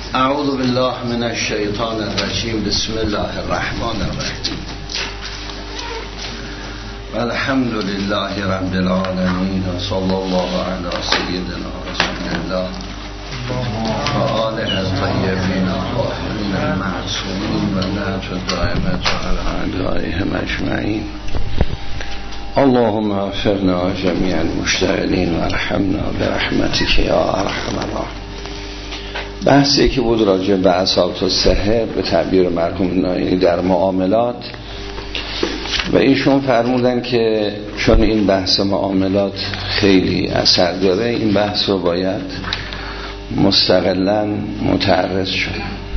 اعوذ بالله من الشیطان الرجیم. بسم الله الرحمن الرحیم. الحمد لله رب العالمین و صلی الله علی سیدنا رسول الله و آله الطیبین الطاهرین المعصومین و لعنت دائمة علی اعدائهم اجمعین. اللهم اغفرنا جمیع المشتغلین و ارحمنا برحمتک یا ارحم الراحمین. بحثی که بود راجع به اساس الصحه به تعبیر مرحوم ناینی در معاملات، و ایشون فرمودن که چون این بحث معاملات خیلی اثر داره، این بحث رو باید مستقلاً متعرض شد.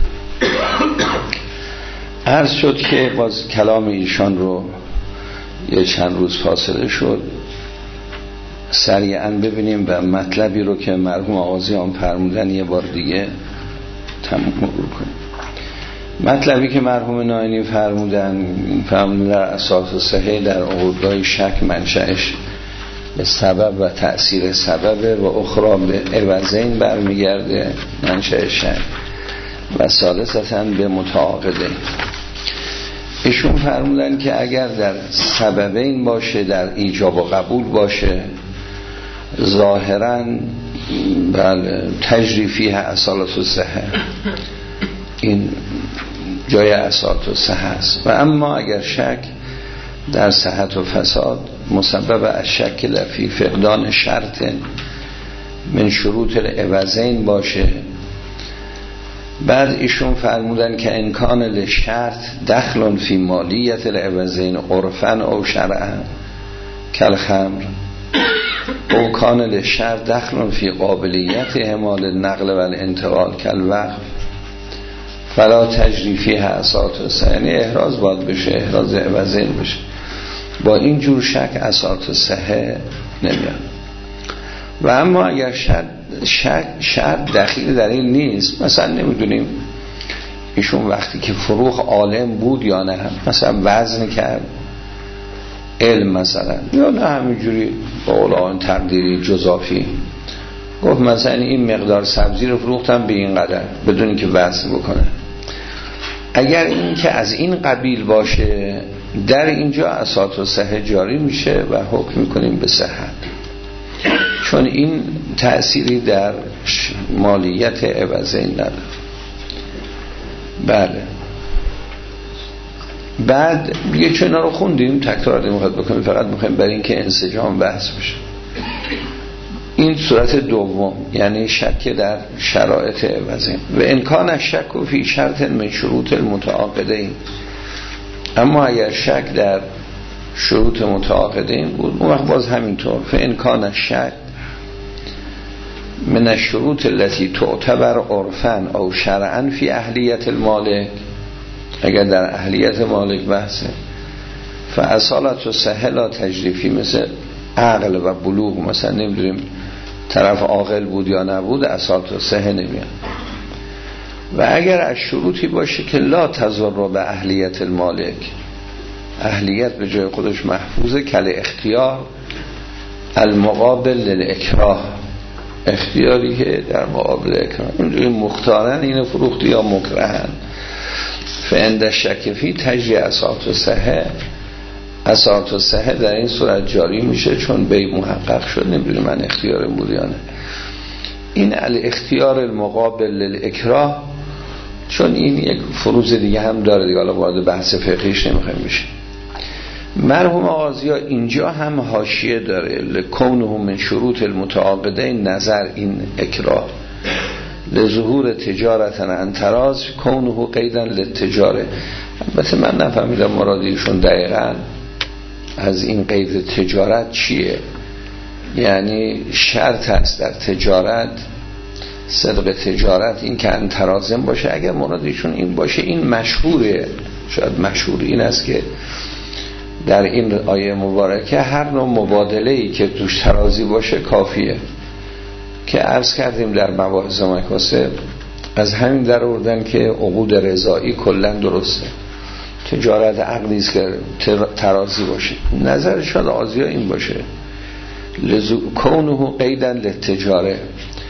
عرض شد که باز کلام ایشان رو یه چند روز فاصله شد سریعاً ببینیم و مطلبی رو که مرحوم آغازیان فرمودن یه بار دیگه تموم کنیم. مطلبی که مرحوم ناینی فرمودن در اساس صحه در عقودهای شک منشأش به سبب و تأثیر سبب و اخرى به عوضین برمیگرده منشأ شک و ثالثاً به متعاقدین. ایشون فرمودن که اگر در سببین باشه، در ایجاب و قبول باشه، ظاهراً بله تجری فیه اصالت الصحه، این جای اصالت الصحه است. و اما اگر شک در صحت و فساد مسبب از شک لفی فقدان شرط من شروط العوضین باشه، بعد ایشون فرمودن که امکان لشرط دخل فی مالیت العوضین عرفن او شرعا کالخمر او کان لشرط دخل فی قابلیت اعمال النقل و الانتقال کالوقف فلا تجری فیه اصالت الصحه. یعنی احراز باید بشه، احراز عوضین بشه. با این جور شک اصالت الصحه نمیاد. و اما اگر شرط دخیل در این نیست، مثلا نمیدونیم ایشون وقتی که فروخ عالم بود یا نه، مثلا وزن کرد علم مثلا، یا نه همینجوری با اولان تقدیری جزافی گفت مثلا این مقدار سبزی رو فروختم به این قدر بدون اینکه وزن بکنه. اگر این که از این قبیل باشه، در اینجا اصالت الصحه جاری میشه و حکم میکنیم به صحت، چون این تأثیری در مالیت عوضین نداره. بله. بعد دیگه چون اینا رو خوندیم تکرار نمیخواد بکنیم، فقط میخوایم برای اینکه انسجام بحث بشه. این صورت دوم، یعنی شک در شرایط عوضین. و امکان شک و فی شرط من شروط المتعاقدین. اما اگر شک در شروط متعاقدین بود، اون وقت باز همینطور فامکان شک من الشروط التي تعتبر عرفا او شرعا فی اهلیت المالک، اگر در اهلیت مالک بحثه، فاصالت الصحه لا تجری فی، مثل عقل و بلوغ، مثلا نمیدونیم طرف عاقل بود یا نبود، اصالت الصحه نمیاد. و اگر از شروطی باشه که لا تضر به اهلیت المالک، اهلیت به جای خودش محفوظه، کل اختیار المقابل للاکراه، اختیاری که در مقابل اکراه، اینجوری مختارن اینو فروختی یا مکرهن، فعند شک فی تجری اصالت الصحه، اصالت الصحه در این صورت جاری میشه چون بی محقق شد، نمیدونم من اختیارم بود یا نه. این الاختیار المقابل للاکراه، چون این یک فروض دیگه هم داره دیگه، حالا وارد بحث فقهیش نمیخوایم بشیم. مرحوم آغازی‌ها اینجا هم حاشیه داره، لکونه من شروط المتعاقدین نظر این اکراه لظهور تجارتن انتراز کونه قیدن للتجاره. البته من نفهمیدم مرادیشون دقیقاً از این قید تجارت چیه. یعنی شرط هست در تجارت، صدق تجارت این که انترازم باشه. اگر مرادیشون این باشه، این مشهوره، شاید مشهور این است که در این آیه مبارکه هر نوع مبادله‌ای که توش ترازی باشه کافیه، که عرض کردیم در مباحث مکاسب از همین در آوردن که عقود رضایی کلا درسته، تجارت عقدی است که ترازی باشه. نظرشان آزیا این باشه کونه قیدن للتجاره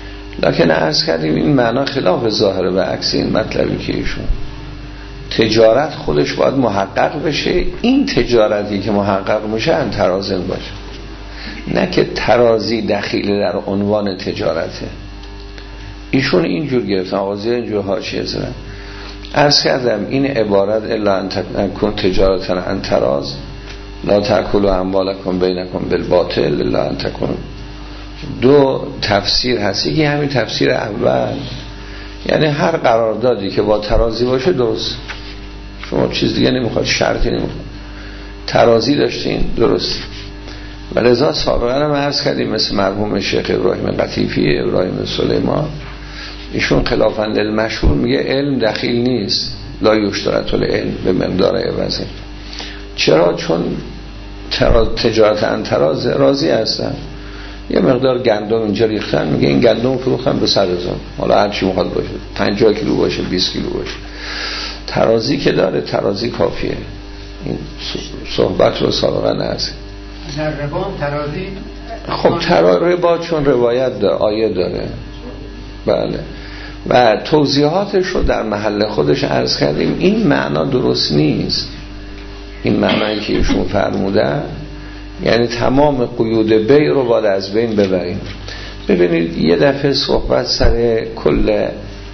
لکن عرض کردیم این معنا خلاف ظاهره و عکس این مطلبی که ایشون تجارت خودش باید محقق بشه. این تجارتی که محقق میشه انترازن باشه، نه که ترازی دخیل در عنوان تجارته. ایشون اینجور گرفتن، آغازی اینجور حاشیه زدن. عرض کردم این عبارت الا ان تکون تجارتا عن تراز لا تأکلوا اموالکم بینکم بالباطل الا ان تکون. دو تفسیر هست، یکی همین تفسیر اول، یعنی هر قراردادی که با ترازی باشه درست، شما چیز دیگه نمیخواد، شرطی نمیخواد، ترازی داشتین درست. و لذا سابقا هم عرض کردیم مثل مرحوم شیخ ابراهیم قطیفی، ابراهیم سلیمان، ایشون خلافاً للمشهور میگه علم دخیل نیست، لا یشترط العلم به مقدار عوضه. چرا؟ چون تجارت انتراز راضی هستن، یه مقدار گندم اینجا ریختن، میگه این گندم فروختن به 100,000، حالا هر چی میخواد باشه، 50 کیلو باشه، 20 کیلو باشه، ترازی که داره، ترازی کافیه. این صحبت رو سابقا هست. در ربا ترازی خب ربا چون روایت داره، آیه داره، بله، و توضیحاتش رو در محل خودش عرض کردیم. این معنا درست نیست، این معنایی که ایشون فرمودن، یعنی تمام قیود بیع رو باید از بین ببریم. ببینید یه دفعه صحبت سر کل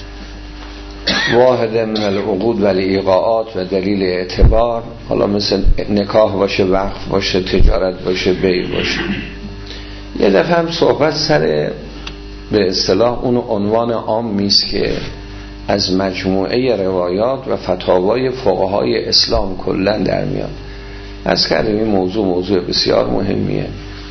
واحد من العقود و الایقاعات و دلیل اعتبار، حالا مثل نکاح باشه، وقف باشه، تجارت باشه، بیع باشه. یه دفعه هم صحبت سر به اصطلاح اون عنوان عام میست که از مجموعه روایات و فتاوای فقهای اسلام کلن در میاد. از کردیم این موضوع بسیار مهمیه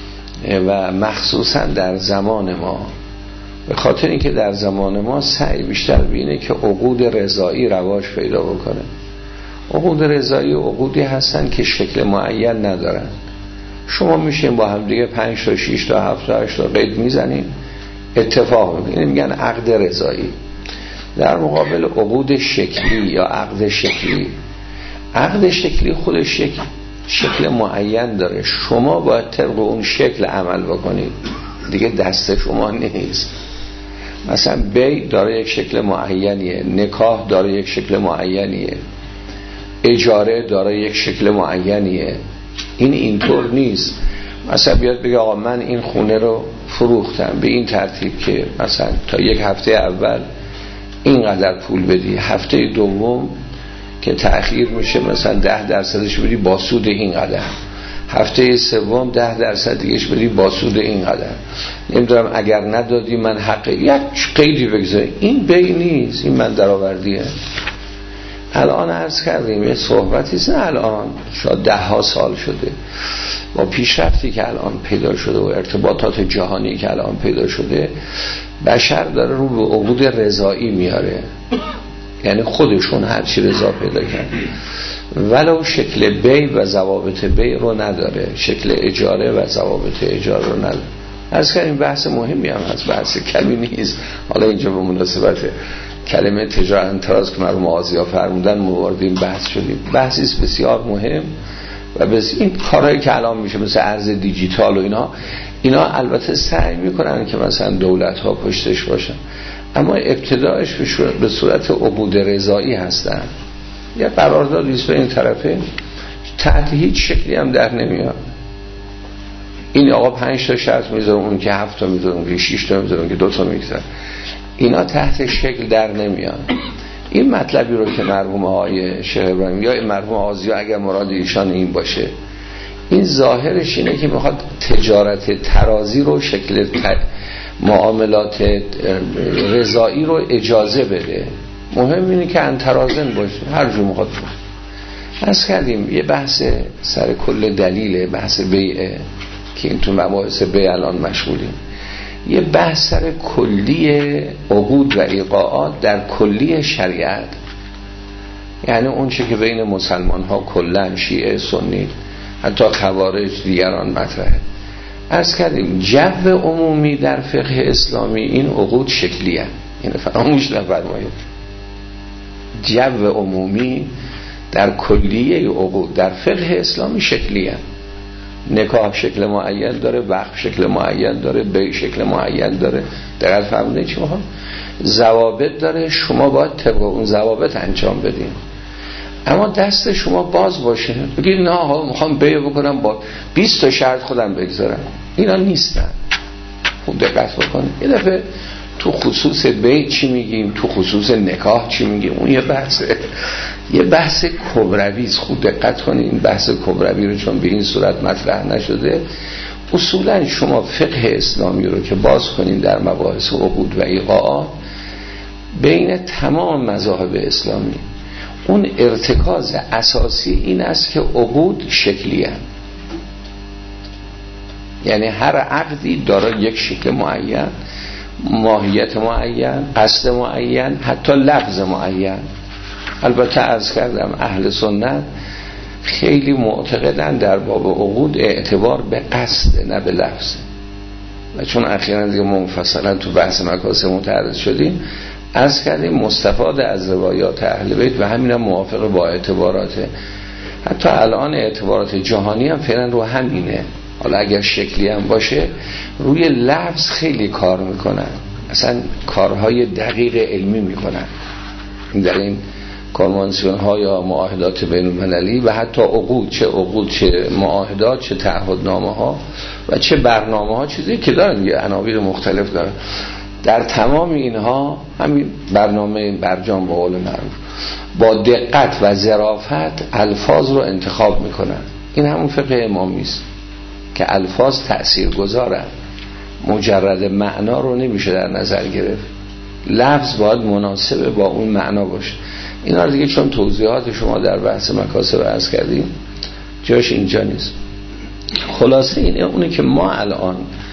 و مخصوصا در زمان ما، به خاطر اینکه در زمان ما سعی بیشتر بینه که عقود رضایی رواج پیدا بکنه. عقود رضایی عقودی هستن که شکل معین ندارن. شما میشین با هم دیگه 5 تا 6 تا 7 تا 8 تا قید میزنین، اتفاق میکنه، میگن عقد رضایی. در مقابل عقود شکلی یا عقد شکلی، عقد شکلی خودش شکل معین داره، شما باید طبق اون شکل عمل بکنید، دیگه دست شما نیست. مثلا بیع داره یک شکل معینیه، نکاح داره یک شکل معینیه، اجاره داره یک شکل معینیه. این اینطور نیست. مثلا بیاد بگه آقا من این خونه رو فروختم به این ترتیب که مثلا تا یک هفته اول اینقدر پول بدی، هفته دوم که تأخیر میشه مثلا 10% بدی با سود اینقدر، هفته سوم 10% دیگهش بدی با سود اینقدر، نمیدونم اگر ندادی من حق یک قیدی بگذاری. این بیع نیست، این من درآوردیه. الان عرض کردیم یه صحبتی است، الان شاید 10 سال شده با پیشرفتی که الان پیدا شده و ارتباطات جهانی که الان پیدا شده، بشر داره رو به عقود رضایی میاره، یعنی خودشون هرچی رضا پیدا کرد، ولو شکل بیع و ضوابط بیع رو نداره، شکل اجاره و ضوابط اجاره رو نداره. عرض کردیم بحث مهمی هم هست، بحث کمی نیست. حالا اینجا به مناسبت کلمه تجارت انتراز که مرحوم آغازی ها فرمودن موارد این بحث شدیم. بحثیست بسیار مهم و بس این کارهایی که الان میشه مثل ارز دیجیتال و اینا البته سعی میکنن که مثلا دولت ها پشتش باشن، اما ابتدایش به صورت عقود رضایی هستن. یه قراردادی است بین طرفین، تحت هیچ شکلی هم در نمیاد. این آقا 5 تا شرط میذاره، اون که 7 تا میذاره، اون که 6 تا میذاره، اون که 2 تا میذاره، اینا تحت شکل در نمیاد. این مطلبی رو که مرحوم آقای شیخ ابراهیم یا مرحوم آغازی اگر مراد ایشان این باشه، این ظاهرش اینه که میخواد تجارت ترازی رو، شکل معاملات رضایی رو اجازه بده. مهم اینه که انترازن باشه، هر جو میخواد باشه. از کردیم یه بحث سر کل دلیل بحث بیعه که این تو مباحث بیع الان مشغولیم. یه بحث سر کلی عقود و ایقاعات در کلی شریعت، یعنی اون چه که بین مسلمان ها کلن، شیعه، سنی، حتی خوارج دیگران مطرحه. عرض کردیم جو عمومی در فقه اسلامی این عقود شکلیه، این فراموش نفرمایید. جو عمومی در کلیه عقود در فقه اسلامی شکلیه، نکاح شکل معین داره، وقف شکل معین داره، بیع شکل معین داره. دقیق فهمیدین چی میخوام؟ ضوابط داره، شما باید طبق اون ضوابط انجام بدین. اما دست شما باز باشه، بگید نه ها میخوام بیع بکنم با 20 تا شرط خودم بگذارم. اینا نیستن. خوب دقت بکنید. یه دفعه تو خصوص بیع چی میگیم، تو خصوص نکاح چی میگیم، اون یه بحث کبرویست. خوب دقت کنید. این بحث کبروی رو چون به این صورت مطرح نشده، اصولا شما فقه اسلامی رو که باز کنید در مباحث عقود و ایقاعات بین تمام مذاهب اسلامی، اون ارتکاز اساسی این است که عقود شکلی هست. یعنی هر عقدی داره یک شکل معین، ماهیت معین، قصد معین، حتی لفظ معین. البته عرض کردم اهل سنت خیلی معتقدن در باب عقود اعتبار به قصد نه به لفظ. و چون اخیراً دیگه منفصلا تو بحث مکاسب متعرض شدیم، عرض کردیم مستفاد از روایات اهل بیت و همین هم موافق با اعتبارات، حتی الان اعتبارات جهانی هم فعلا رو همینه. حالا اگر شکلی هم باشه روی لفظ خیلی کار میکنن، اصلا کارهای دقیق علمی میکنن در این کنوانسیون ها یا معاهدات بین المللی و حتی عقود، چه معاهدات، چه تعهدنامه ها و چه برنامه ها، چیزی که دارن یه عناوین مختلف دارن. در تمام اینها همین برنامه برجام با قول معروف با دقت و ظرافت الفاظ رو انتخاب میکنن. این همون فقه امامی است که الفاظ تأثیر گذارن، مجرد معنا رو نمیشه در نظر گرفت، لفظ باید مناسب با اون معنا باشه. اینا رو دیگه چون توضیحات شما در بحث مکاسب عرض کردیم جاش اینجا نیست. خلاصه اینه اونه که ما الان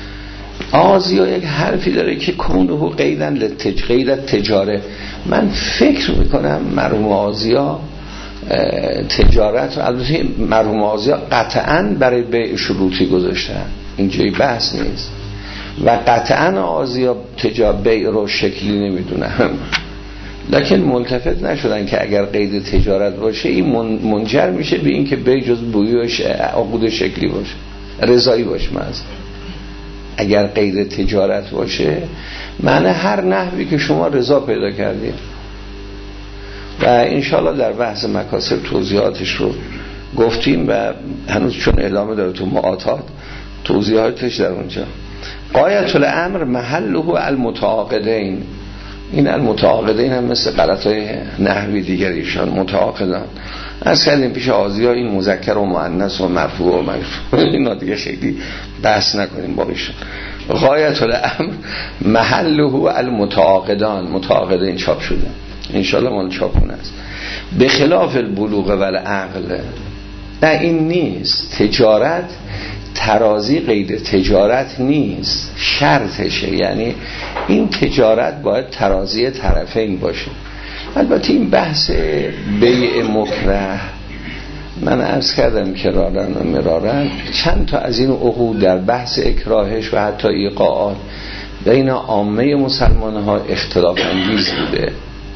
آزیا یک حرفی داره که کونه قید تجاره. من فکر میکنم مرحوم آزیا تجارت، البته مرحوم آزیا قطعاً برای بیع شروطی گذاشتن، اینجای بحث نیست، و قطعاً آزیا بیع رو شکلی نمیدونم، لکن ملتفت نشدن که اگر قید تجارت باشه این منجر میشه به این که بیع جز بویی و عقود شکلی باشه، رضایی باشه. اگر قید تجارت باشه معنی هر نحوی که شما رضا پیدا کردید. و انشاءالله در بحث مکاسب توضیحاتش رو گفتیم و هنوز چون ادامه داره تو معاطات توضیحاتش در اونجا. غایت الامر محله المتعاقدین. این المتعاقدین هم مثل غلطای نحوی دیگریشان متعاقدان. از کردیم پیش آزیا این مذکر و مؤنث و مرفوع و مرفوع اینا دیگه خیلی بحث نکنیم با ایشون. غایت الامر محله المتعاقدان. متعاقدین چاپ شده انشالله مال چاپونه است. به خلاف البلوغ و العقل. نه این نیست. تجارت ترازی قید تجارت نیست، شرطشه. یعنی این تجارت باید ترازی طرفین باشه. البته این بحث بیع مکره من عرض کردم کرارن و مرارن چند تا از این عقود در بحث اکراهش و حتی ایقاعات بین عامه مسلمان ها اختلاف انگیز بوده،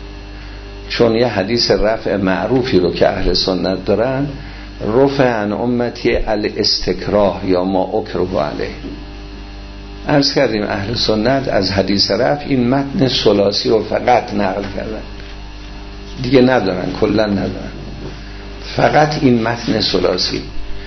چون یه حدیث رفع معروفی رو که اهل سنت دارن، رفع عن امتی الاستکراه یا ما اکره علیه. عرض کردیم اهل سنت از حدیث رفع این متن ثلاثی رو فقط نقل کردن، دیگه ندارن، کلا ندارن، فقط این متن ثلاثی،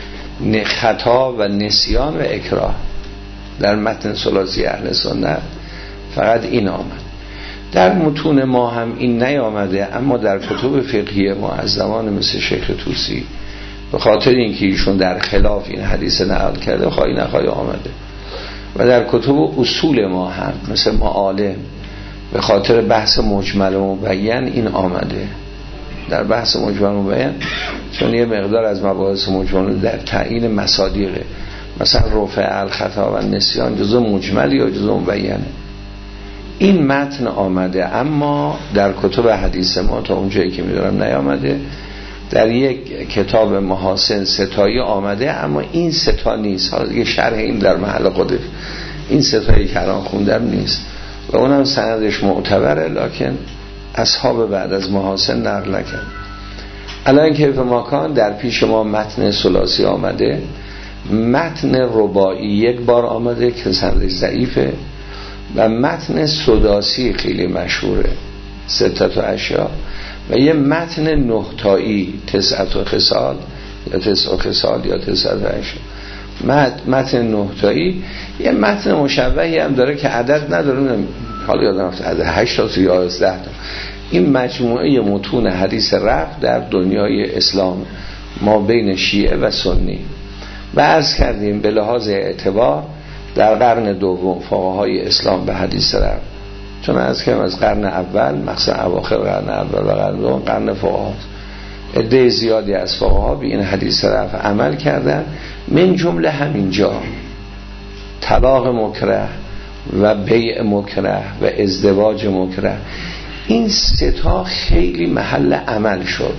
خطا و نسیان و اکراه در متن ثلاثی اهل سنت فقط این آمد. در متون ما هم این نیامده، اما در کتب فقهی معظمان مثل شیخ طوسی به خاطر اینکه ایشون در خلاف این حدیث نقل کرده خواهی نخواهی آمده، و در کتب اصول ما هم مثل معالم به خاطر بحث مجمل و مبین این آمده. در بحث مجمل و مبین چون یه مقدار از مباحث مجمل در تعیین مصادیقه، مثلا رفع الخطا و نسیان جزء مجمل یا جزء مبینه، این متن آمده، اما در کتب حدیث ما تا اونجایی که میدونم نیامده. در یک کتاب محاسن ستایی آمده، اما این ستا نیست. حالا دیگه شرح این در محل خودش، این ستایی که الان خوندم نیست و اونم سندش معتبره، لکن اصحاب بعد از محاسن نقل نکرد. الان کیف ماکان در پیش ما متن ثلاثی آمده متن رباعی یک بار آمده که سندش ضعیفه و متن سداسی خیلی مشهوره 6 اشیا و یه متن 9 تایی 9 خصال یا 9 خصال یا 9 اشیا. متن 9 تایی یه متن مشبهی هم داره که عدد نداره، حالا یادم رفت عدد 8 تا یا 11 تا. این مجموعه متون حدیث رفع در دنیای اسلام ما بین شیعه و سنی و عرض کردیم به لحاظ اعتبار در قرن دوم فقهای اسلام به حدیث رفع، چون از قرن اول مخصوصا اواخر قرن اول و قرن دوم قرن فقها عده زیادی از فقها به این حدیث رفع عمل کردن، من جمله همینجا طلاق مکره و بیع مکره و ازدواج مکره، این سه تا خیلی محل عمل شد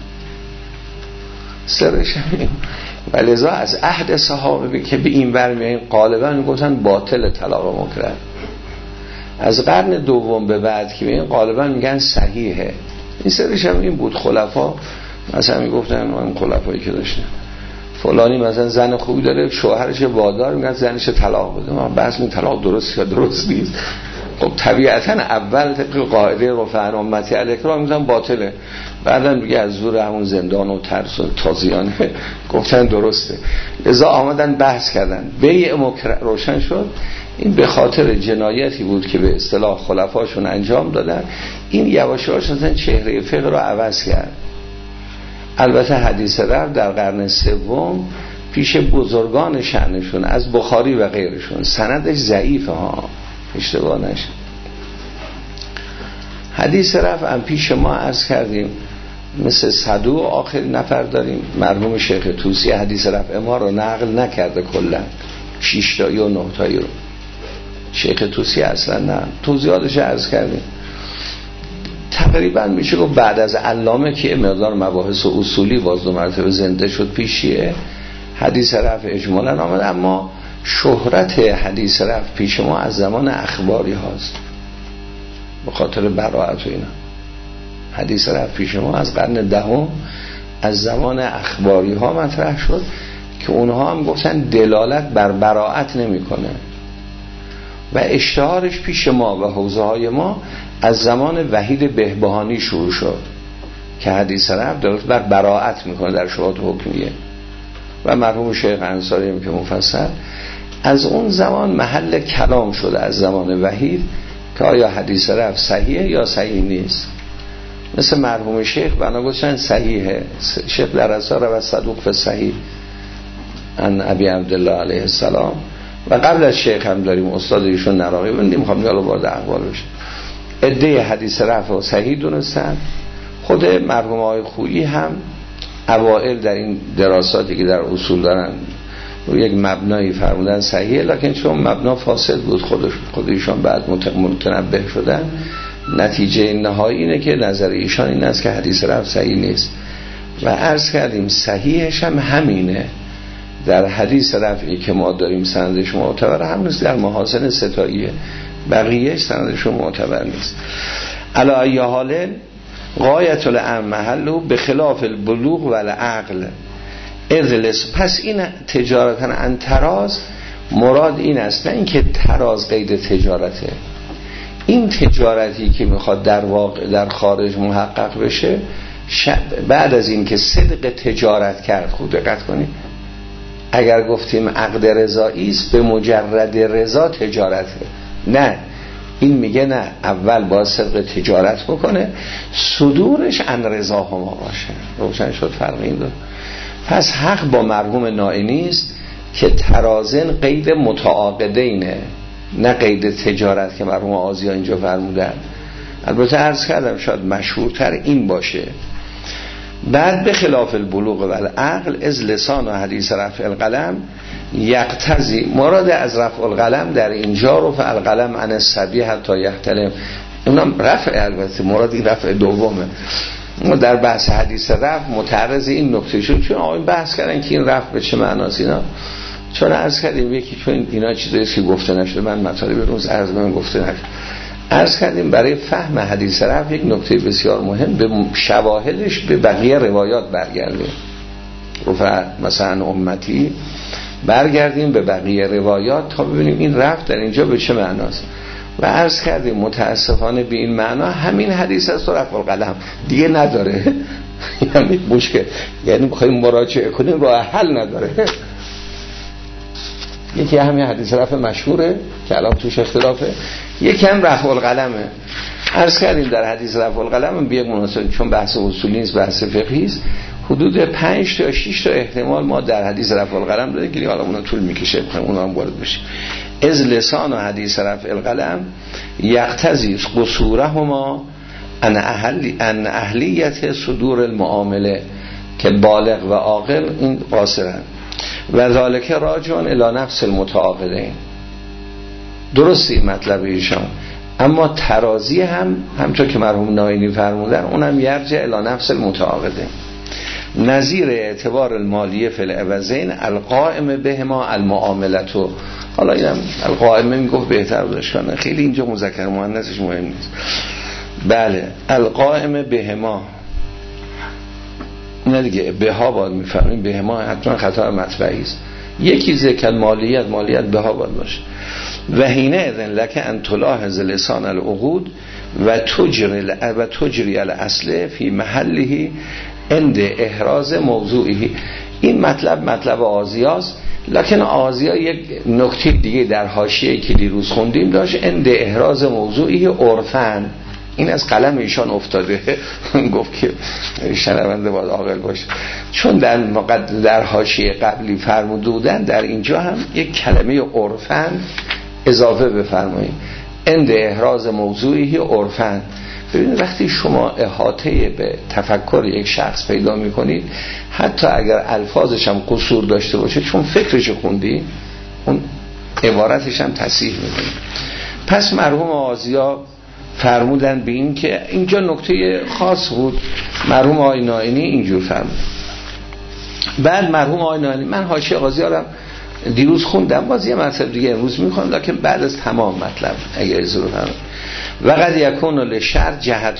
سرش همین. و لذا از عهد صحابه که به این برمیاییم غالبا میگفتن باطل طلاق مکره، از قرن دوم به بعد که به این غالبا میگن صحیحه. این سرش هم این بود. خلفا مثلا میگفتن اون خلفایی که داشتن فلانی مثلا زن خوبی داره شوهرش وادار میگن زنش طلاق بده، ما بحث این طلاق درست یا درست نیست. خب طبیعتا اول طبق قاعده رفع امتی الاکرام میگن باطله، بعدا میگه از زور همون زندان و ترس و تازیانه گفتن درسته. لذا آمدن بحث کردن بیع مکره روشن شد. این به خاطر جنایتی بود که به اصطلاح خلفاشون انجام دادن. این یواش یواش مثلا چهره فقه رو عوض کرد. البته حدیث رفع در قرن سوم پیش بزرگان شأنشون از بخاری و غیرشون سندش ضعیفه ها، اشتباه نشه. حدیث رفع هم پیش ما عرض کردیم مثل صدوق آخر نفر داریم. مرحوم شیخ طوسی حدیث رفع ما رو نقل نکرده کلا 6 تایی و 9 تایی رو. شیخ طوسی اصلا نه. توضیحاتش عرض کردیم. تقریبا میشه گفت بعد از علامه که مقدار مباحث و اصولی باز 2 مرتبه زنده شد پیشیه حدیث رفع اجمالا آمد، اما شهرت حدیث رفع پیش ما از زمان اخباری هاست به خاطر براءت و اینا. حدیث رفع پیش ما از قرن دهم از زمان اخباری ها مطرح شد که اونها هم گفتن دلالت بر براءت نمیکنه و اشتهارش پیش ما و حوزه های ما از زمان وحید بهبهانی شروع شد که حدیث رفع دلالت بر براءت میکنه در شبهات حکمیه و مرحوم شیخ انصاری هم که مفصل از اون زمان محل کلام شده از زمان وحید که آیا حدیث رفع صحیحه یا صحیح نیست. مثل مرحوم شیخ بنا گفتن صحیحه. شیخ در اثار و صدوق فی صحیح ان ابی عبدالله علیه السلام و قبل از شیخ هم داریم استاد ایشون نراقی بندیم میخوام یالا وارد اقوال بشه. عده حدیث رفع و صحیح دونستن. خود مرحوم آقای خویی هم اوائل در این دراساتی که در اصول دارن روی یک مبنایی فرمودن صحیحه، لکن چون مبنا فاسد بود خودشون بعد متنبه شدن، نتیجه نهایی اینه که نظر ایشان این است که حدیث رفع صحیح نیست و عرض کردیم صحیحش هم همینه. در حدیث رفعی که ما داریم سندش معتبر هم نیست، در محاسن ستاییه، بقیه سندشون معتبر نیست. علی ای حال غایت الامر محله به خلاف البلوغ و العقل اذلس. پس این تجارتا ان تراز مراد این است، نه اینکه تراز قید تجارته. این تجارتی که میخواد در واقع در خارج محقق بشه بعد از این که صدق تجارت کرد، خوب دقت کنید، اگر گفتیم عقد رضایی است به مجرد رضا تجارته، نه این میگه نه اول باید صدق تجارت بکنه صدورش عن رضا هما باشه. روشن شد فرق این دو. پس حق با مرحوم نائینی است که ترازن قید متعاقدینه نه قید تجارت که مرحوم آزیا اینجا فرمودن. البته عرض کردم شاید مشهورتر این باشه. بعد به خلاف البلوغ و العقل از لسان و حدیث رفع القلم یقتضی. مراد از رفع القلم در اینجا رفع القلم عن الصبی حتی یحتلم، اونم رفع، البته مراد این رفع دومه. ما در بحث حدیث رفع متعرض این نکته شد چون آقای بحث کردن که این رفع به چه معناست. اینا چون عرض کردیم یکی چون اینا چیزایی که گفته نشده، من مطالب روز عرض من گفته نشد، عرض کردیم برای فهم حدیث رفع یک نکته بسیار مهم به شواهدش به بقیه روایات برگرده. رفع مثلا امتی برگردیم به بقیه روایات تا ببینیم این رفت در اینجا به چه معناست. و عرض کردیم متاسفانه به این معنا همین حدیث است و رفع القلم دیگه نداره. یعنی مشکل، یعنی می‌خوایم مراجعه کنیم راه حل نداره. یکی همین حدیث رفع مشهوره که الان توش اختلافه، یکی هم رفع القلمه. عرض کردیم در حدیث رفع القلم به یک مناسبت، چون بحث اصولی نیست بحث فقهی است، حدود 5 تا 6 تا احتمال ما در حدیث رفع القلم داریم که حالا اون طول میکشه اونها هم وارد بشیم. از لسان و حدیث رفع القلم یقتضی قصورهما ان اهلیت صدور المعامله، که بالغ و عاقل این قاصرن و ذالک راجعون الی نفس المتعاقدین. درستی مطلب ایشان، اما ترازی هم همونطور که مرحوم ناینی فرمودن اونم یرجع الی نفس المتعاقدین. نظیر اعتبار المالیه فی العوضین القائم بهما المعاملتو. حالا اینم القائمه میگفت بهتر بودش کنه، خیلی اینجا مذکر مؤنثش مهم نیست. بله القائم بهما، نه دیگه بها باید میفهمیم، بهما حتما خطا مطبعی است. یکی ذکر مالیت بها باید باشه. و حینه اذن لک ان تلاحظ لسان العقود و تجری الاصل فی محله عند احراز موضوعی. این مطلب آزیاست، لکن آزیا یک نکته دیگه در حاشیه که دیروز خوندیم داشت، عند احراز موضوعی عرفاً. این از قلم ایشان افتاده. گفت که شنونده باید عاقل باشه، چون در حاشیه قبلی فرموده بودن در اینجا هم یک کلمه عرفاً اضافه بفرمایید، عند احراز موضوعی عرفاً. ببینید وقتی شما احاطه به تفکر یک شخص پیدا میکنید، حتی اگر الفاظش هم قصور داشته باشه، چون فکرش خوندی اون عبارتش هم تصحیح میکنید. پس مرحوم آزیا فرمودن به این که اینجا نکته خاص بود. مرحوم آقای ناینی اینجور فرمود. بعد مرحوم آقای ناینی، من حاشیه قاضی رو دیروز خوندم، باز یه مطلب دیگه امروز میخونم، لکن بعد از تمام مطلب اگر ضرور هم. و قد یکون للشرع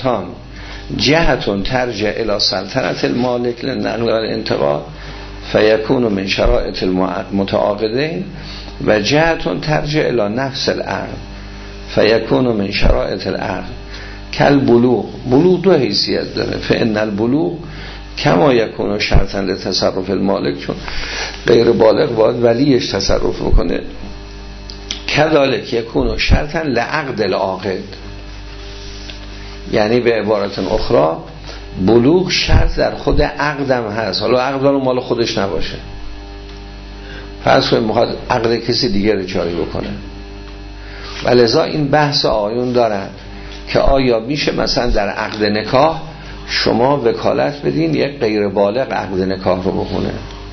جهتون ترجع الی سلطنت المالک للنقل و الانتقال فیکون من شرائط المتعاقدین و جهتون ترجع الی نفس العقد فیکون من شرائط العقد. کل بلوغ دو حیثیت داره. فان البلوغ کما یکون شرطا لتصرف المالک، چون غیر بالغ باید ولیش تصرف بکنه. کذالک یکون شرطا لعقد العاقد، یعنی به عبارت اخرى بلوغ شرط در خود عقدم هست. حالا عقد رو مال خودش نباشه، فرض کنید میخواد عقد کسی دیگر رو جاری بکنه، ولذا این بحث آیون دارن که آیا میشه مثلا در عقد نکاح شما وکالت بدین یک غیر بالغ عقد نکاح رو بکنه.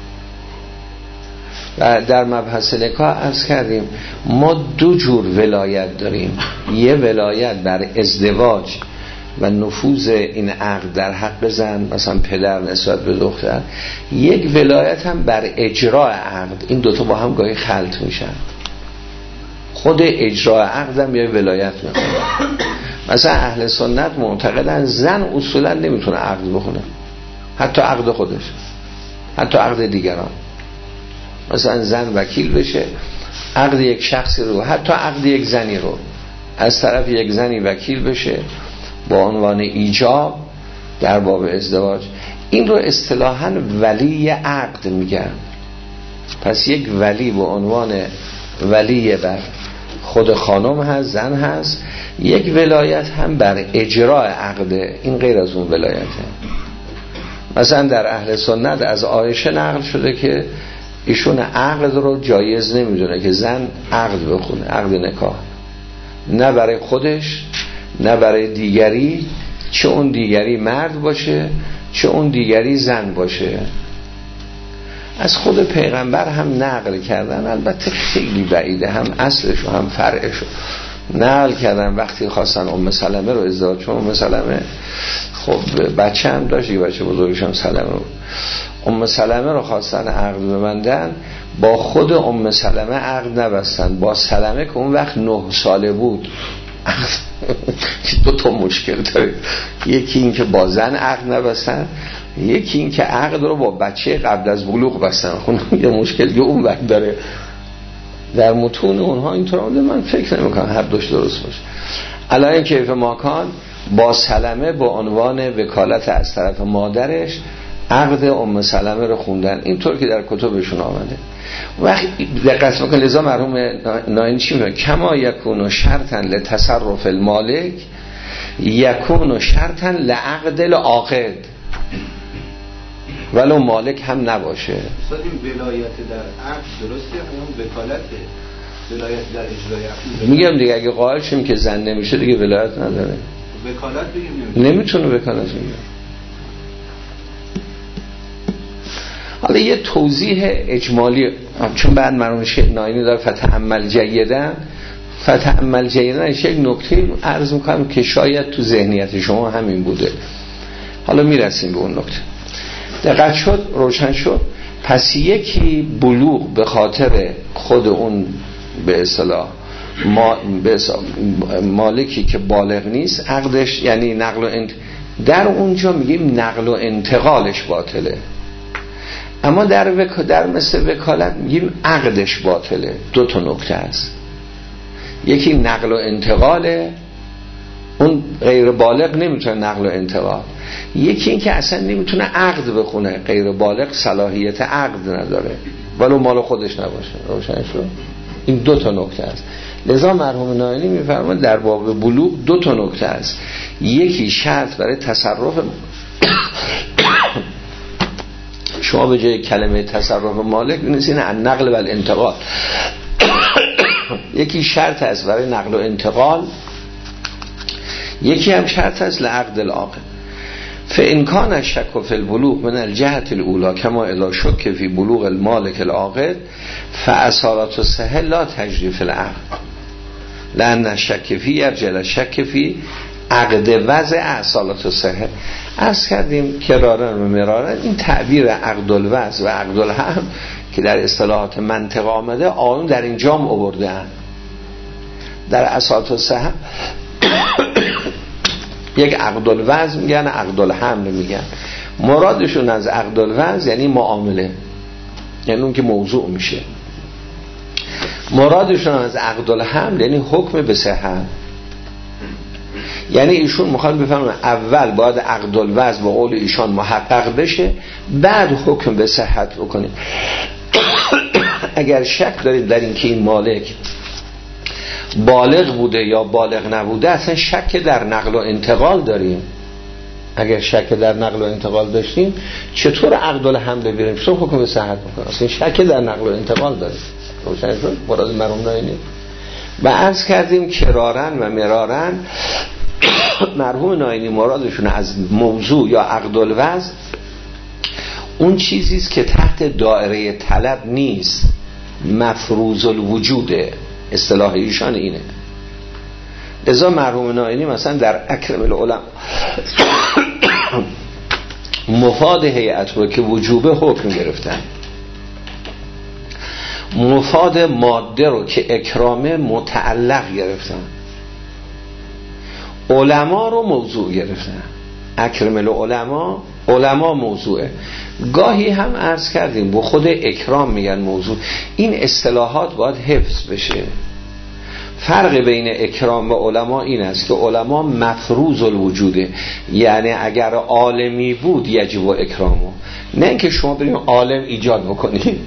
و در مبحث نکاح عرض کردیم ما دو جور ولایت داریم، یه ولایت بر ازدواج و نفوذ این عقد در حق زن، مثلا پدر نسبت به دختر، یک ولایت هم بر اجرای عقد. این دوتا با هم گاهی خلط میشن. خود اجرای عقد هم یه ولایت میکنه. مثلا اهل سنت معتقدن زن اصولا نمیتونه عقد بکنه، حتی عقد خودش، حتی عقد دیگران. مثلا زن وکیل بشه، عقد یک شخصی رو، حتی عقد یک زنی رو از طرف یک زنی وکیل بشه با عنوان ایجاب در باب ازدواج، این رو اصطلاحاً ولی عقد میگن. پس یک ولی به عنوان ولی بر خود خانم هست، زن هست، یک ولایت هم بر اجرای عقده. این غیر از اون ولایته. مثلا در اهل سنت از عایشه نقل شده که ایشون عقد رو جایز نمیدونه که زن عقد بخونه، عقد نکاح، نه برای خودش نه برای دیگری، چه اون دیگری مرد باشه چه اون دیگری زن باشه. از خود پیغمبر هم نقل کردن، البته خیلی بعیده، هم اصلش و هم فرعش نقل کردن. وقتی خواستن ام سلمه رو ازدواج، چون ام سلمه خب بچه هم داشت، یه بچه بزرگشان سلمه رو، ام سلمه رو خواستن عقد ببندن، با خود ام سلمه عقد نبستن، با سلمه که اون وقت 9 ساله بود. دو تا مشکل داره. یکی این که با زن عقد نبستن، یکی این که عقد رو با بچه قبل از بلوغ بستن. یه مشکل یه اون وقت داره. در متون اونها اینطور آمده، من فکر نمی‌کنم هر دوش درست باشه. علایه کیف ماکان با سلمه به عنوان وکالت از طرف مادرش عقد ام سلمه رو خوندن، اینطور که در کتبشون آمده. وقتی دقت بکن، لذا مرحوم ناینی چی میگه؟ کما یکون شرطا لتصرف المالک یکون شرطا لعقد العاقد ولو مالک هم نباشه. استاد این ولایت در عقد درسته، اون وکالته. ولایت در اجرای عقد میگم دیگه، اگه قائل شیم که زن نمیشه دیگه ولایت نداره. وکالت بگیم نمیتونه وکالت بگیم. حالا یه توضیح اجمالی، چون بعد مرحوم شیخ ناینی داره فتأمل جیدن یک نکته عرض میکنم که شاید تو ذهنیت شما همین بوده. حالا میرسیم به اون نکته. دقت شد، روشن شد. پس یکی بلوغ به خاطر خود اون به اصطلاح مالکی که بالغ نیست، عقدش یعنی نقل و در اونجا میگیم نقل و انتقالش باطله. اما در مثل وکالت میگیم عقدش باطله. دو تا نکته است. یکی نقل و انتقاله، اون غیر بالغ نمیتونه نقل و انتقال. یکی این که اصلا نمیتونه عقد بخونه، غیر بالغ صلاحیت عقد نداره ولو مال خودش نباشه. روشن شد؟ این دو تا نکته است. لذا مرحوم ناینی میفرماید در باب بلوغ دو تا نکته است. یکی شرط برای تصرف شما به جای کلمه تصرف مالک بنویسین النقل و الانتقال. یکی شرط است برای نقل و انتقال، یکی هم شرط است لعقد العاقد. فإن كان الشك في البلوغ من الجهة الأولى كما إذا شك في بلوغ المالك العاقد فأصالة الصحة لا تجري في العقد لأن الشك فيه يرجع إلى الشك في عقد وضع اصالة الصحة. عرض کردیم کرارن و مرارن این تعبیر عقد الوضع و عقد الهم که در اصطلاحات منطق آمده، آن در این جام آورده اند. در اصالة الصحة یک عقد الوضع میگن، عقد الحمل میگن. مرادشون از عقد الوضع یعنی معامله، یعنی اون که موضوع میشه. مرادشون از عقد الحمل یعنی حکم به صحت. یعنی ایشون میخواد بفهمن اول باید عقد الوضع با قول ایشان محقق بشه، بعد حکم به صحت بکنیم. اگر شک دارید در این که این مالک بالغ بوده یا بالغ نبوده، اصلا شک در نقل و انتقال داریم. اگر شک در نقل و انتقال داشتیم چطور عقد الحمل بگیریم، چطور حکم به صحت بکنیم؟ اصلا شک در نقل و انتقال داریم. روشن شد؟ مراد مرحوم ناینی. و عرض کردیم کرارن و مرارن مرحوم ناینی مرادشون از موضوع یا عقد الوضع اون چیزیست که تحت دایره طلب نیست، مفروض الوجوده. اصطلاح ایشان اینه. لذا مرحوم ناینی مثلا در اکرم العلماء مفاد هیئت رو که وجوبه حکم گرفتن، مفاد ماده رو که اکرامه متعلق گرفتن، علما رو موضوع گرفتن. اکرم العلماء، علما موضوعه. گاهی هم عرض کردیم با خود اکرام میگن موضوع. این اصطلاحات باید حفظ بشه. فرق بین اکرام و علما این است که علما مفروض الوجوده، یعنی اگر عالمی بود یجب اکرامو، نه اینکه شما بریم عالم ایجاد بکنید.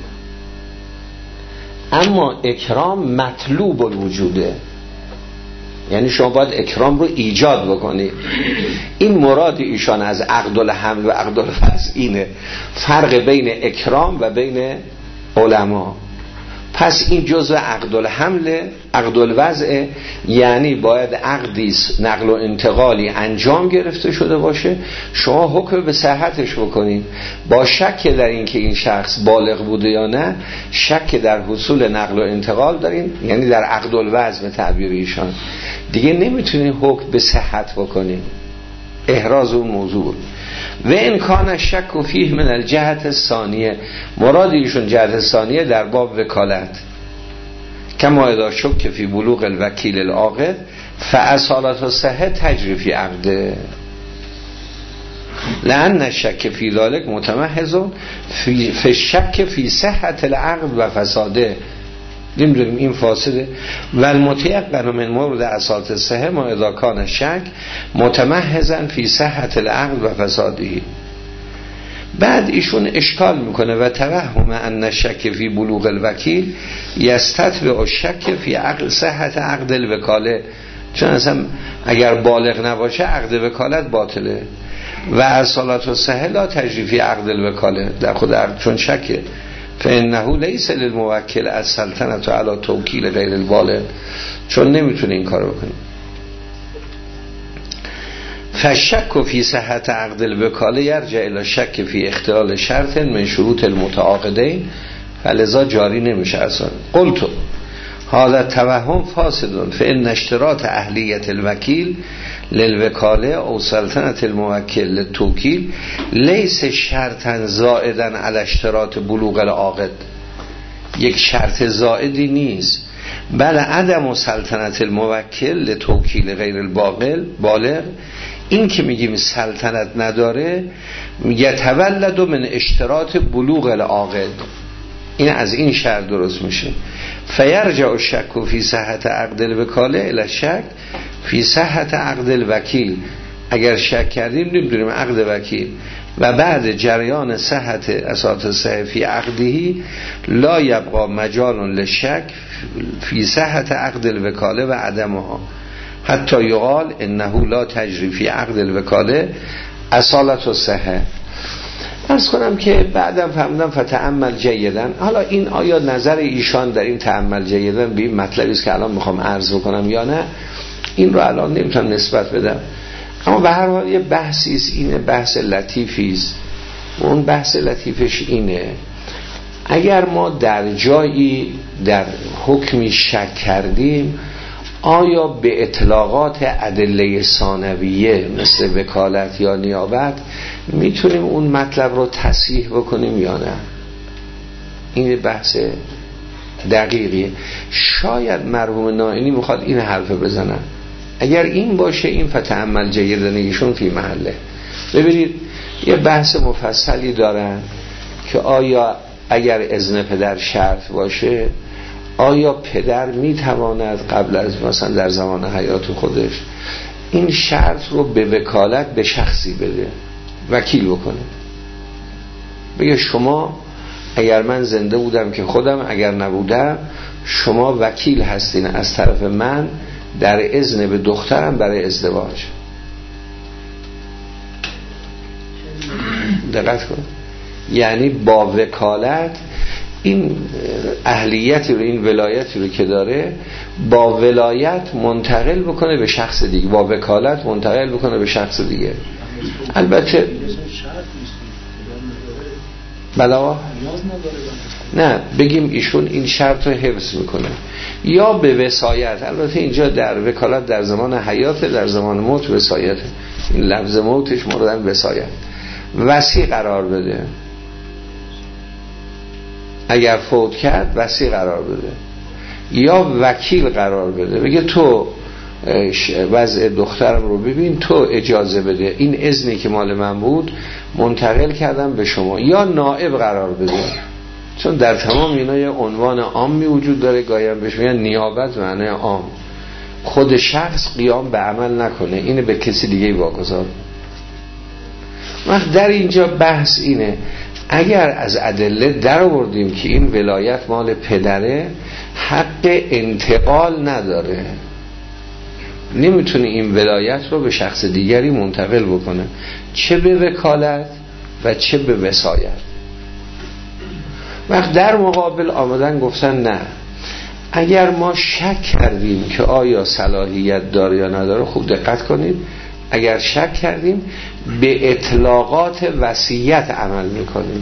اما اکرام مطلوب الوجوده، یعنی شما باید اکرام رو ایجاد بکنید. این مراد ایشان از عقد الحمل و عقد الوضع اینه، فرق بین اکرام و بین علما. پس این جزء عقد الحمل، عقد الوضع، یعنی باید عقدی نقل و انتقالی انجام گرفته شده باشه، شما حکم به صحتش بکنید با شک در این که این شخص بالغ بوده یا نه. شک در حصول نقل و انتقال دارین، یعنی در عقد الوضع به تعبیر ایشان دیگه نمیتونید حکم به صحت بکنید. احراز اون موضوع. و این کان شک فیه من الجهت الثانیه، مراد ایشون جهت ثانیه در باب وکالت. کما اذا شک فی بلوغ الوکیل العاقد فاصالت الصحه تجری فی عقده لأن الشک فی ذلک متمحض فی الشک فی صحت العقد و فساده. نمیدونیم این فاسده. و المتيقن من مورد اصالت الصحه ما اذا کان الشک متمحضا فی صحت العقد و فساده. بعد ایشون اشکال میکنه و توهم ان الشک فی بلوغ الوکیل یستتبع الشک فی عقد صحت عقد الوکاله، چون اصلا اگر بالغ نباشه عقد وکالت باطله. و اصالت الصحه لا تجری فی عقد الوکاله، در خود عقد چون شکه. فانه لیس للموکل السلطنه علی توکیل غیر البالغ، چون نمیتونه این کارو بکنه. فالشک فی صحت عقد الوکاله یرجع الی شک فی اختلال شرط من شروط المتعاقدین، فلذا جاری نمیشه اصلا. قلت هذا توهم فاسد فان اشتراط اهلیت الوکیل للوکاله او سلطنت الموکل للتوکیل لیس شرطا زائدا علی اشتراط بلوغ العاقد، یک شرط زائدی نیست، بل عدم سلطنت الموکل لتوکیل غیر البالغ، این که میگیم سلطنت نداره میگه تولد من اشتراط بلوغ العاقد، این از این شرط درست میشه. فیرجع الشک فی صحت عقد الوکاله الی الشک فی صحت عقد الوکیل. اگر شک کردیم نمیدونیم عقد وکیل و بعد جریان صحت اساس صحه فی عقدهی لا یبقى مجال للشک فی صحت عقد الوکاله و عدمها حتی یقال انه لا تجری فی عقد الوکاله اصالت الصحه. عرض کنم که بعدم فهمیدم فتأمل جیدن. حالا این آیا نظر ایشان در این تأمل جیدن به این مطلبی است که الان میخوام عرض بکنم یا نه، این رو الان نمیتونم نسبت بدم، اما به هر حال یه بحثی است، اینه بحث لطیفی است. اون بحث لطیفش اینه اگر ما در جایی در حکمی شک کردیم آیا به اطلاقات ادله ثانویه مثل وکالت یا نیابت میتونیم اون مطلب رو تصحیح بکنیم یا نه؟ این بحث دقیقیه. شاید مرحوم نائینی میخواد این حرف بزنن. اگر این باشه این فتأمل جیدن ایشون فی محله. ببینید یه بحث مفصلی دارن که آیا اگر اذن پدر شرط باشه آیا پدر میتواند قبل از مثلا در زمان حیات خودش این شرط رو به وکالت به شخصی بده، وکیل بکنه، بگه شما اگر من زنده بودم که خودم، اگر نبودم شما وکیل هستین از طرف من در اذن به دخترم برای ازدواج. دقت کن، یعنی با وکالت این اهلیتی رو، این ولایتی رو که داره با ولایت منتقل بکنه به شخص دیگه، با وکالت منتقل بکنه به شخص دیگه. البته بلا نه بگیم ایشون این شرط رو حفظ میکنه یا به وصایت. البته اینجا در وکالت در زمان حیات، در زمان موت وصایت، این لفظ موتش موردن وصایت، وصی قرار بده، اگر فوت کرد وصی قرار بده یا وکیل قرار بده، بگه تو وضع دخترم رو ببین، تو اجازه بده، این اذنی که مال من بود منتقل کردم به شما، یا نائب قرار بده. چون در تمام اینا یه عنوان عامی وجود داره، گاهی بهش میگن نیابت، معنی عام. خود شخص قیام به عمل نکنه، اینه به کسی دیگه واگذار. وقت در اینجا بحث اینه اگر از ادله در آوردیم که این ولایت مال پدره، حق انتقال نداره، نمیتونه این ولایت رو به شخص دیگری منتقل بکنه، چه به وکالت و چه به وصایت. وقت در مقابل آمدن گفتن نه، اگر ما شک کردیم که آیا صلاحیت داره یا نداره، خوب دقت کنید، اگر شک کردیم به اطلاقات وصیت عمل میکنیم.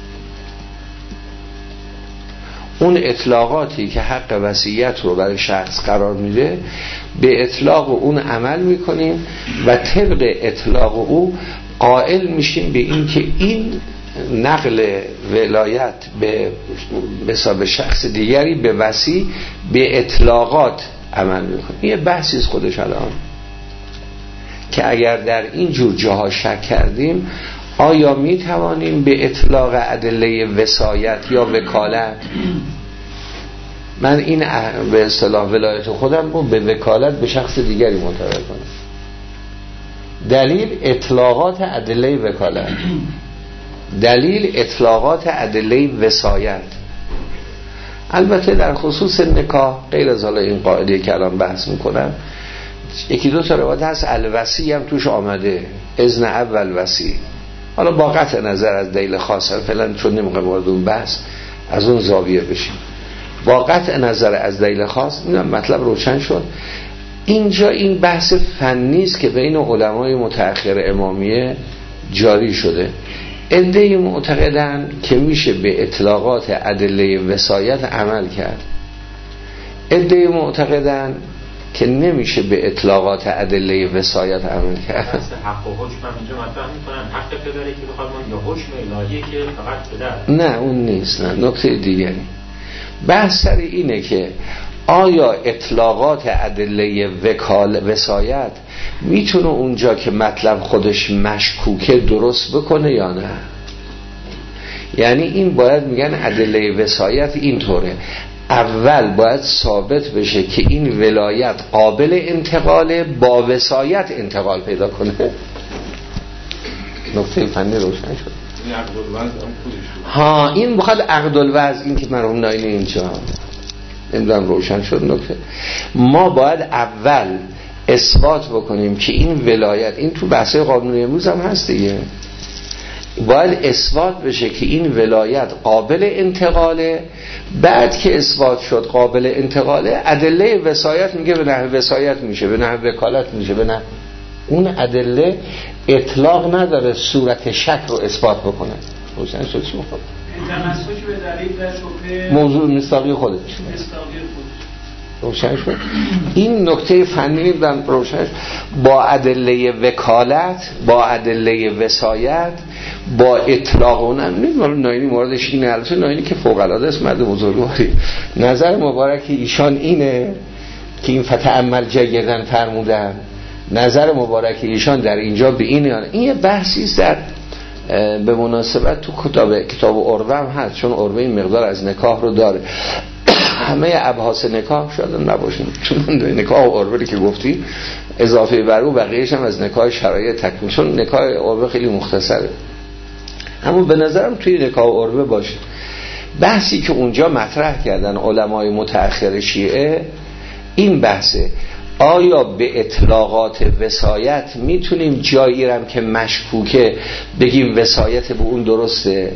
اون اطلاقاتی که حق وصیت رو برای شخص قرار میده به اطلاق اون عمل میکنیم و طبق اطلاق او قائل میشیم به این که این نقل ولایت به شخص دیگری به وصی به اطلاقات عمل میکنه. یه بحثی است خودش الان که اگر در این جور جاها شک کردیم آیا میتوانیم به اطلاق ادله وصایت یا وکالت، من این به اصطلاح ولایت خودم رو به وکالت به شخص دیگری منتقل کنم؟ دلیل اطلاقات ادله وکالت، دلیل اطلاقات ادله وصایت. البته در خصوص نکاح غیر از حالا این قاعده که الان بحث میکنم، یکی دو تا روایت هست الوصی هم توش آمده، اذن اول وصی. حالا با قطع نظر از دلیل خاص فعلا چون نمیخوام وارد اون بحث از اون زاویه بشیم، با قطع نظر از دلیل خاص میدونم مطلب روشن شد. اینجا این بحث فنی است که بین علمای متأخر امامیه جاری شده. عده‌ای معتقدن که میشه به اطلاقات ادله وصایت عمل کرد، عده‌ای معتقدن که نمیشه به اطلاقات ادله وصایت عمل کرد. حق و حکم هم اینجا مطرح میکنن، حق پدری که بخواد یا حکم الهی که فقط پدر. نه اون نیست، نه نکته دیگری. بحث سر اینه که آیا اطلاقات ادله وصایت میتونه اونجا که مطلب خودش مشکوکه درست بکنه یا نه؟ یعنی این باید میگن ادله وصایت اینطوره، اول باید ثابت بشه که این ولایت قابل انتقاله، با وصایت انتقال پیدا کنه. نکته فنی روشن شد. ها این بخواد عقد الوضع، این که مرحوم ناینی اینجا نمیدونم روشن شد نکته. ما باید اول اثبات بکنیم که این ولایت، این تو بحث قانونی امروز هم هست دیگه، باید اثبات بشه که این ولایت قابل انتقاله. بعد که اثبات شد قابل انتقاله، ادله وصایت میگه به نحو وصایت میشه، به نحو وکالت میشه، به نحو اون ادله اطلاق نداره صورت شک رو اثبات بکنه. روشن شد چی میخواد؟ تمسک به دلیل در شبهه موضوع مصداقی خودش روشن شد. این نکته فنی بودن روشن شد. با ادله وکالت، با ادله وصایت، با اطلاق اونم نمیدونم ناینی موردش اینه. البته ناینی که فوق العاده است، مرد بزرگواری. نظر مبارک ایشان اینه که این فتعمل جیدن فرمودن، نظر مبارک ایشان در اینجا به اینه. این یه بحثی است در به مناسبت تو کتاب عروه هم هست، چون عروه این مقدار از نکاح رو داره. همه ابحاث نکاح شاید نباشیم، چون نکاح عروه که گفتی اضافه بر اون بقیه‌اش هم از نکاح شرایط تکمیل، چون نکاح عروه خیلی مختصره. اما به نظرم توی نکاح عروه باشه. بحثی که اونجا مطرح کردن علمای متأخر شیعه این بحثه، آیا به اطلاقات وصایت میتونیم جایی رم که مشکوکه بگیم وصایت به اون درسته،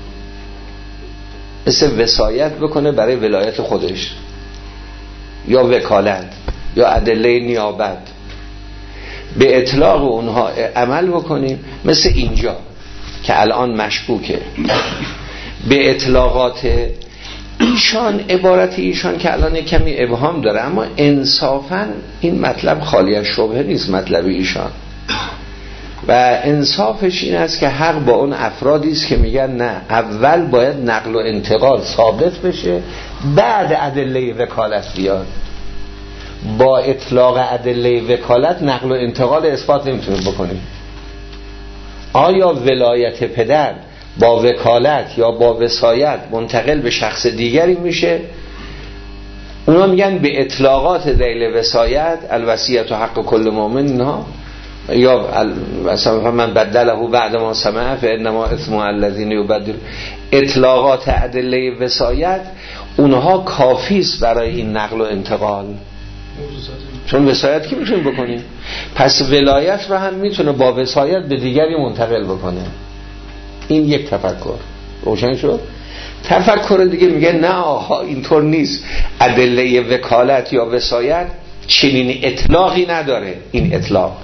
مثل وصایت بکنه برای ولایت خودش یا وکالت یا ادله نیابت، به اطلاق اونها عمل بکنیم مثل اینجا که الان مشکوکه. به اطلاقات ایشان، عبارت ایشان که الان کمی ابهام داره، اما انصافا این مطلب خالی از شبهه نیست مطلب ایشان، و انصافش این است که حق با اون افرادی است که میگن نه، اول باید نقل و انتقال ثابت بشه بعد ادله وکالت بیاد. با اطلاق ادله وکالت نقل و انتقال اثبات نمیتونیم بکنیم. آیا ولایت پدر با وکالت یا با وصایت منتقل به شخص دیگری میشه؟ اونا میگن به اطلاقات دلیل وصایت، الوصیت و حق کل مؤمن، اینها یا مثلا من بدله بعد ما سمع فانما اثم الذین یبدل، اطلاقات ادله وصایت اونها کافی است برای این نقل و انتقال، چون وصایت کی میتونه بکنه؟ پس ولایت رو هم میتونه با وصایت به دیگری منتقل بکنه. این یک تفکر روشن شد. تفکر دیگه میگه نه آها اینطور نیست، ادله وکالت یا وصایت چنین اطلاقی نداره. این اطلاق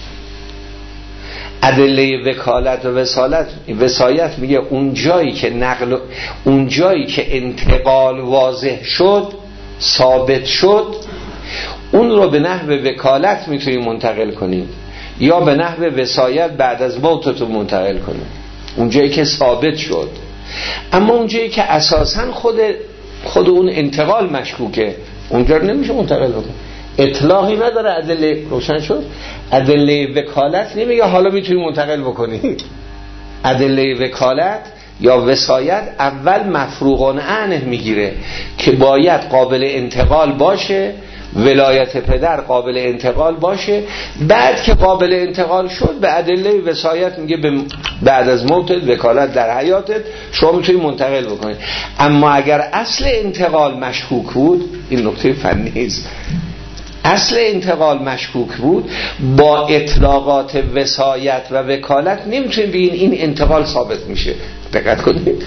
ادله وکالت و وصایت میگه اون جایی که نقل، اون جایی که انتقال واضح شد، ثابت شد، اون رو به نحو وکالت میتونی منتقل کنی یا به نحو وصایت بعد از موتتون منتقل کنی، اون جایی که ثابت شد. اما اون جایی که اساساً خود اون انتقال مشکوکه، اونجا نمیشه منتقل کنی. اطلاقی نداره. ادله روشن شد. ادله وکالت نمیگه حالا میتونی منتقل بکنی. ادله وکالت یا وصایت اول مفروغ عنه میگیره که باید قابل انتقال باشه، ولایت پدر قابل انتقال باشه. بعد که قابل انتقال شد به ادله وصایت میگه بعد از موتت، وکالت در حیاتت، شما میتونی منتقل بکنید. اما اگر اصل انتقال مشکوک بود، این نکته فنی است، اصل انتقال مشکوک بود، با اطلاقات وصایت و وکالت نمیتونید بگین این انتقال ثابت میشه. دقت کنید،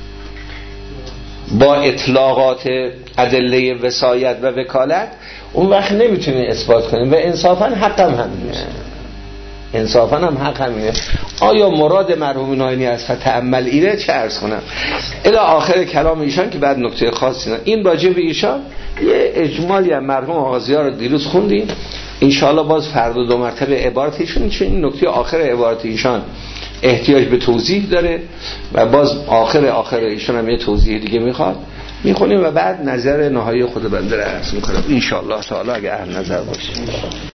با اطلاقات ادله وصایت و وکالت اون وقت نمیتونید اثبات کنید و انصافا حقم همینه. انصافا هم حق همینه. آیا مراد مرحوم ناینی از تأمل اینه؟ چه عرض کنم الی آخر کلام ایشان که بعد نکته خاصی نه. این راجع به ایشان یه اجمالی از مرحوم آغازی ها رو دیروز خوندیم، انشاءالله باز فردا 2 مرتبه عبارت ایشون، چون این نکته آخر عبارت ایشان احتیاج به توضیح داره و باز آخر ایشان هم یه توضیح دیگه میخواد، میخونیم و بعد نظر نهایی خود بنده رو عرض میکنم انشاءالله تعالی اگه اهل نظر باشه.